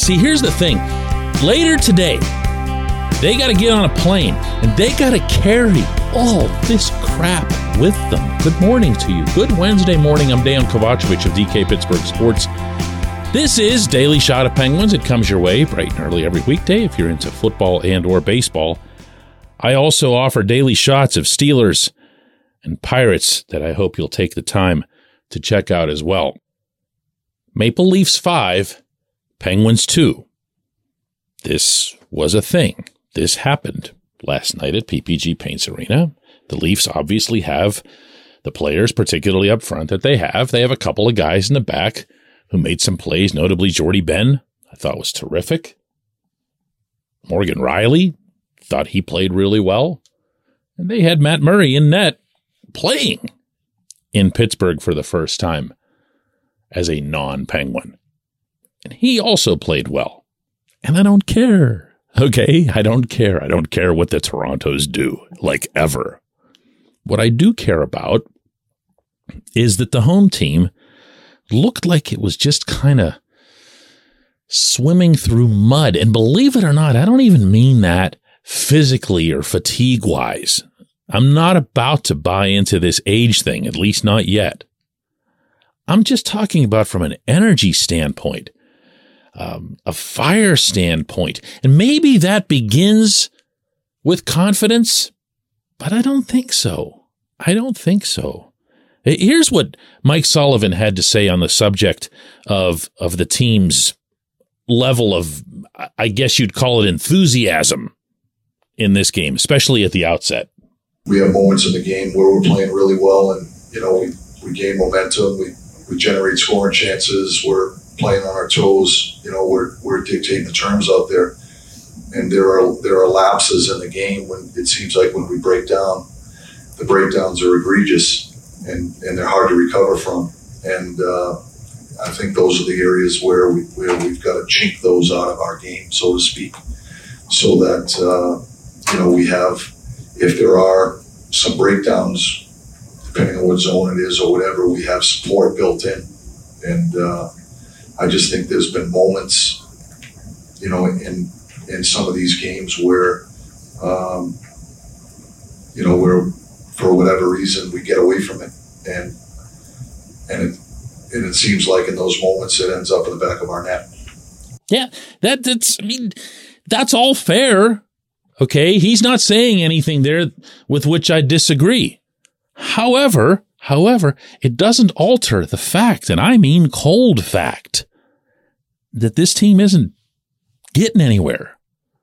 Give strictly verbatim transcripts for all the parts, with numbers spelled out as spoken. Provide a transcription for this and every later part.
See, here's the thing. Later today, they got to get on a plane, and they got to carry all this crap with them. Good morning to you. Good Wednesday morning. I'm Dan Kovacevic of D K Pittsburgh Sports. This is Daily Shot of Penguins. It comes your way bright and early every weekday if you're into football and or baseball. I also offer daily shots of Steelers and Pirates that I hope you'll take the time to check out as well. Maple Leafs five, Penguins two. This was a thing. This happened last night at P P G Paints Arena. The Leafs obviously have the players, particularly up front, that they have. They have a couple of guys in the back who made some plays, notably Jordy Ben, I thought was terrific. Morgan Riley, thought he played really well. And they had Matt Murray in net playing in Pittsburgh for the first time as a non-Penguin. And he also played well. And I don't care. Okay, I don't care. I don't care what the Torontos do, like ever. What I do care about is that the home team looked like it was just kind of swimming through mud. And believe it or not, I don't even mean that physically or fatigue-wise. I'm not about to buy into this age thing, at least not yet. I'm just talking about from an energy standpoint. Um, a fire standpoint. And maybe that begins with confidence, but I don't think so. I don't think so. Here's what Mike Sullivan had to say on the subject of, of the team's level of, I guess you'd call it enthusiasm in this game, especially at the outset. We have moments in the game where we're playing really well and, you know, we, we gain momentum, we, we generate scoring chances, we're playing on our toes, you know, we're we're dictating the terms out there, and there are there are lapses in the game when it seems like when we break down, the breakdowns are egregious and, and they're hard to recover from, and uh, I think those are the areas where we where we've got to chink those out of our game, so to speak, so that uh, you know we have, if there are some breakdowns, depending on what zone it is or whatever, we have support built in, and. Uh, I just think there's been moments, you know, in in some of these games where, um, you know, where for whatever reason we get away from it, and and it and it seems like in those moments it ends up in the back of our net. Yeah, that that's I mean, that's all fair. Okay, he's not saying anything there with which I disagree. However, however, it doesn't alter the fact, and I mean cold fact, that this team isn't getting anywhere.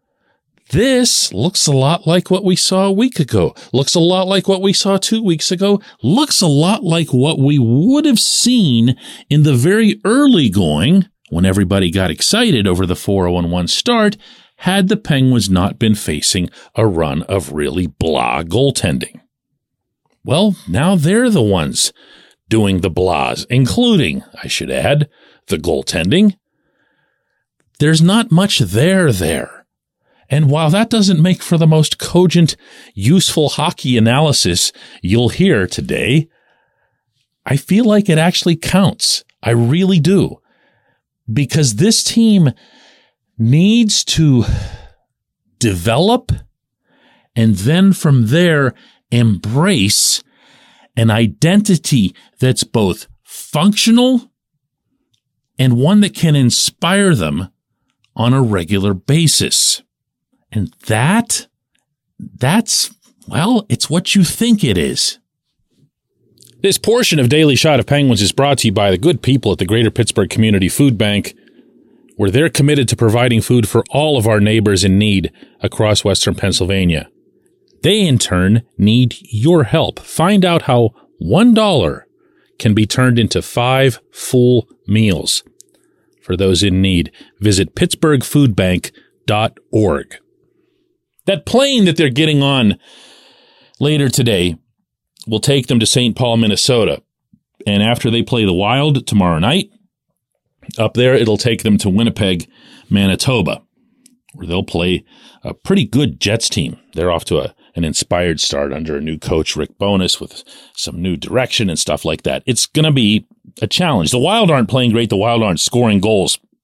This looks a lot like what we saw a week ago, looks a lot like what we saw two weeks ago, looks a lot like what we would have seen in the very early going when everybody got excited over the four oh one start, had the Penguins not been facing a run of really blah goaltending. Well, now they're the ones doing the blahs, including, I should add, the goaltending. There's not much there there. And while that doesn't make for the most cogent, useful hockey analysis you'll hear today, I feel like it actually counts. I really do. Because this team needs to develop and then from there embrace an identity that's both functional and one that can inspire them on a regular basis. And that, that's, well, it's what you think it is. This portion of Daily Shot of Penguins is brought to you by the good people at the Greater Pittsburgh Community Food Bank, where they're committed to providing food for all of our neighbors in need across Western Pennsylvania. They, in turn, need your help. Find out how one dollar can be turned into five full meals for those in need. Visit pittsburgh food bank dot org. That plane that they're getting on later today will take them to Saint Paul, Minnesota. And after they play the Wild tomorrow night, up there, it'll take them to Winnipeg, Manitoba, where they'll play a pretty good Jets team. They're off to a, an inspired start under a new coach, Rick Bowness, with some new direction and stuff like that. It's going to be a challenge. The Wild aren't playing great. The Wild aren't scoring goals.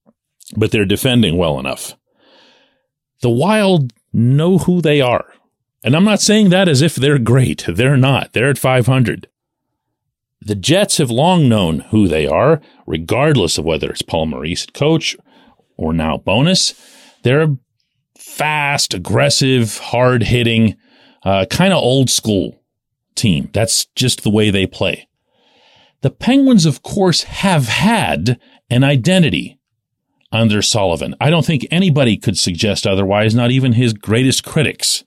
but they're defending well enough. The Wild know who they are. And I'm not saying that as if they're great. They're not. They're at five hundred. The Jets have long known who they are, regardless of whether it's Paul Maurice at coach or now Bowness. They're a fast, aggressive, hard-hitting, uh, kind of old-school team. That's just the way they play. The Penguins, of course, have had an identity under Sullivan. I don't think anybody could suggest otherwise, not even his greatest critics.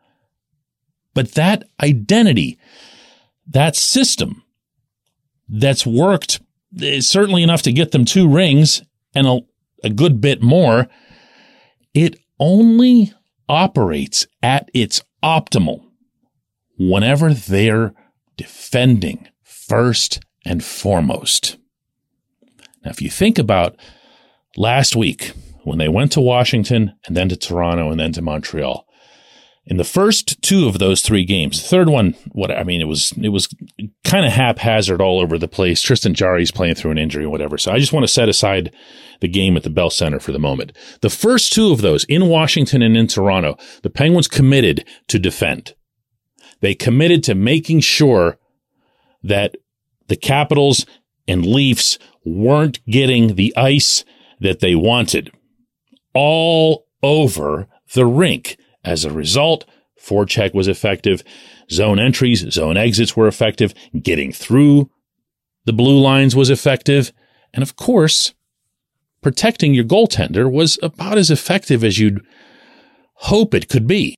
But that identity, that system that's worked certainly enough to get them two rings and a, a good bit more, it only operates at its optimal whenever they're defending first and foremost. Now, if you think about last week when they went to Washington and then to Toronto and then to Montreal, in the first two of those three games, the third one, what I mean, it was it was kind of haphazard all over the place. Tristan Jarry's playing through an injury or whatever. So I just want to set aside the game at the Bell Center for the moment. The first two of those in Washington and in Toronto, the Penguins committed to defend. They committed to making sure that the Capitals and Leafs weren't getting the ice that they wanted all over the rink. As a result, forecheck was effective, zone entries, zone exits were effective, getting through the blue lines was effective, and of course, protecting your goaltender was about as effective as you'd hope it could be.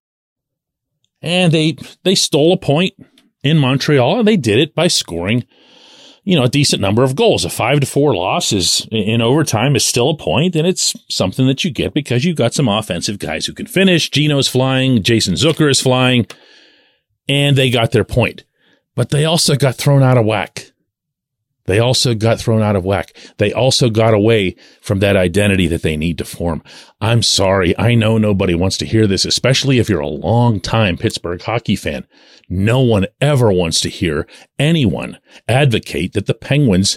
And they they stole a point in Montreal, and they did it by scoring, you know, a decent number of goals. A five to four loss is in overtime is still a point, and it's something that you get because you've got some offensive guys who can finish. Gino's flying, Jason Zucker is flying, and they got their point. But they also got thrown out of whack. They also got thrown out of whack. They also got away from that identity that they need to form. I'm sorry. I know nobody wants to hear this, especially if you're a long-time Pittsburgh hockey fan. No one ever wants to hear anyone advocate that the Penguins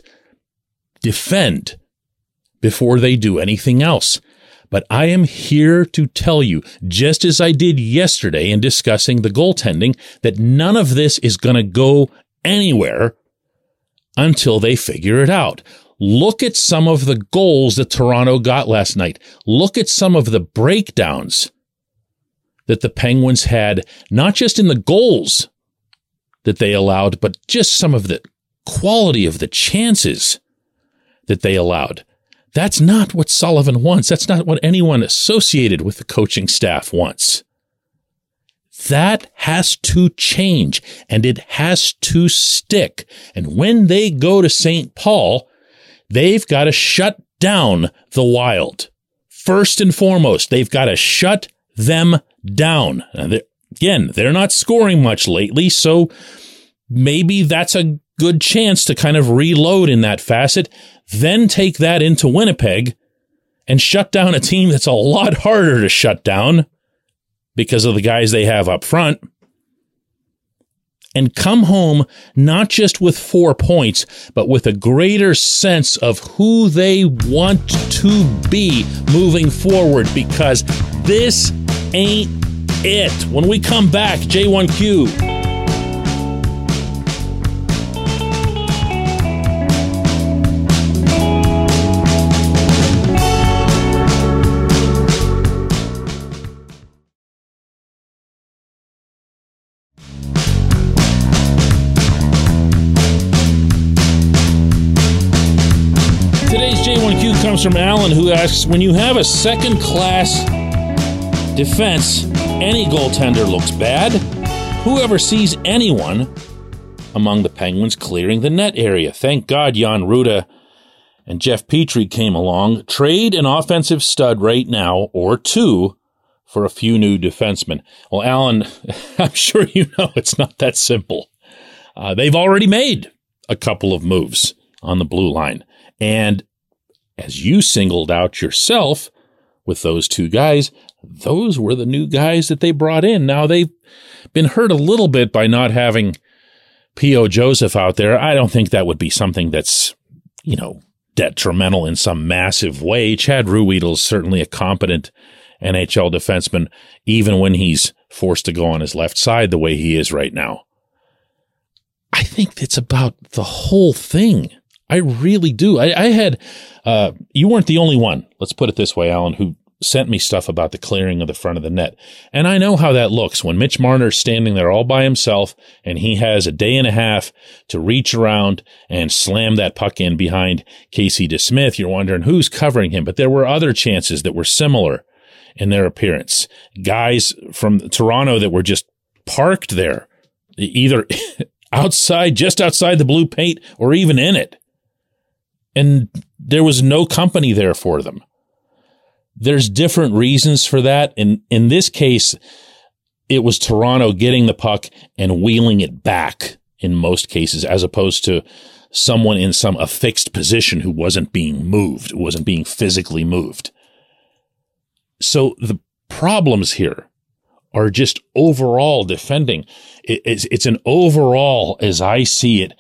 defend before they do anything else. But I am here to tell you, just as I did yesterday in discussing the goaltending, that none of this is going to go anywhere until they figure it out. Look at some of the goals that Toronto got last night. Look at some of the breakdowns that the Penguins had, not just in the goals that they allowed, but just some of the quality of the chances that they allowed. That's not what Sullivan wants. That's not what anyone associated with the coaching staff wants. That has to change, and it has to stick. And when they go to Saint Paul, they've got to shut down the Wild. First and foremost, they've got to shut them down. They're, again, they're not scoring much lately, so maybe that's a good chance to kind of reload in that facet, then take that into Winnipeg and shut down a team that's a lot harder to shut down because of the guys they have up front, and come home not just with four points, but with a greater sense of who they want to be moving forward, because this ain't it. When we come back, J one Q. Comes from Alan, who asks, when you have a second-class defense, any goaltender looks bad. Whoever sees anyone among the Penguins clearing the net area? Thank God Jan Ruda and Jeff Petrie came along. Trade an offensive stud right now, or two, for a few new defensemen. Well, Alan, I'm sure you know it's not that simple. Uh, they've already made a couple of moves on the blue line, and as you singled out yourself with those two guys, those were the new guys that they brought in. Now, they've been hurt a little bit by not having P O. Joseph out there. I don't think that would be something that's, you know, detrimental in some massive way. Chad Ruhwedel is certainly a competent N H L defenseman, even when he's forced to go on his left side the way he is right now. I think it's about the whole thing. I really do. I, I had, uh, you weren't the only one, let's put it this way, Alan, who sent me stuff about the clearing of the front of the net. And I know how that looks when Mitch Marner's standing there all by himself and he has a day and a half to reach around and slam that puck in behind Casey DeSmith. You're wondering who's covering him, but there were other chances that were similar in their appearance. Guys from Toronto that were just parked there, either outside, just outside the blue paint or even in it. And there was no company there for them. There's different reasons for that. In in this case, it was Toronto getting the puck and wheeling it back in most cases, as opposed to someone in some affixed position who wasn't being moved, who wasn't being physically moved. So the problems here are just overall defending. It, it's, it's an overall, as I see it,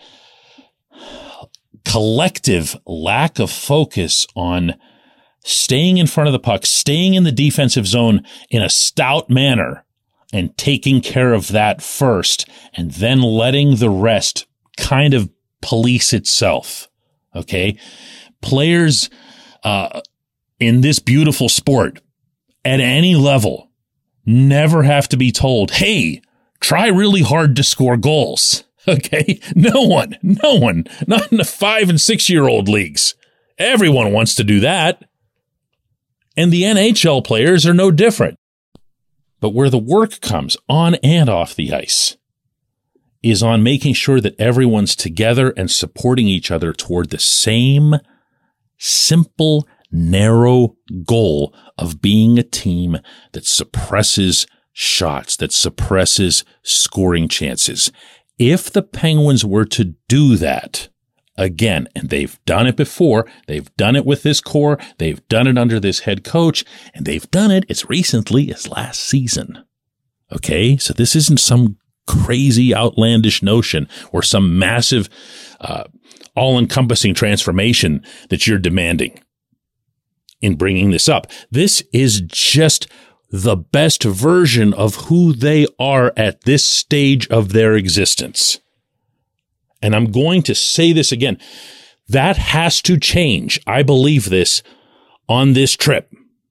collective lack of focus on staying in front of the puck, staying in the defensive zone in a stout manner and taking care of that first, and then letting the rest kind of police itself. Okay. Players, uh, in this beautiful sport at any level never have to be told, hey, try really hard to score goals. Okay. No one, no one, not in the five and six year old leagues. Everyone wants to do that. And the N H L players are no different. But where the work comes on and off the ice is on making sure that everyone's together and supporting each other toward the same simple, narrow goal of being a team that suppresses shots, that suppresses scoring chances. If the Penguins were to do that, again, and they've done it before, they've done it with this core, they've done it under this head coach, and they've done it as recently as last season. Okay, so this isn't some crazy, outlandish notion or some massive, uh, all-encompassing transformation that you're demanding in bringing this up. This is just the best version of who they are at this stage of their existence. And I'm going to say this again. That has to change. I believe this on this trip.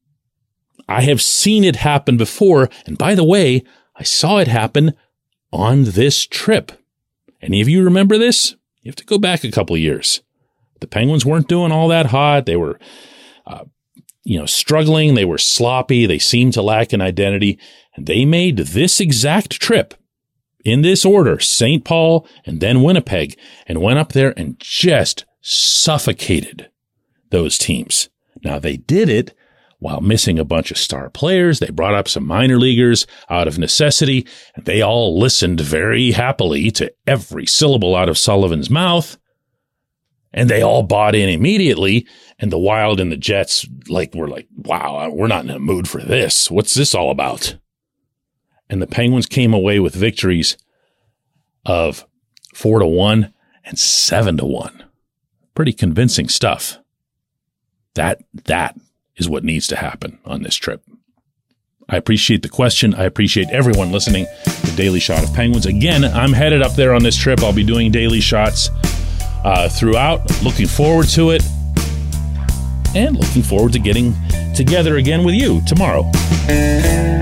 I have seen it happen before. And by the way, I saw it happen on this trip. Any of you remember this? You have to go back a couple of years. The Penguins weren't doing all that hot. They were, uh, you know, struggling. They were sloppy. They seemed to lack an identity. And they made this exact trip in this order, Saint Paul and then Winnipeg, and went up there and just suffocated those teams. Now, they did it while missing a bunch of star players. They brought up some minor leaguers out of necessity, and they all listened very happily to every syllable out of Sullivan's mouth, and they all bought in immediately. And the Wild and the Jets, like, were like, wow, we're not in a mood for this. What's this all about? And the Penguins came away with victories of four to one and seven to one. Pretty convincing stuff. That, that is what needs to happen on this trip. I appreciate the question. I appreciate everyone listening to Daily Shot of Penguins. Again, I'm headed up there on this trip. I'll be doing daily shots uh, throughout. Looking forward to it. And looking forward to getting together again with you tomorrow.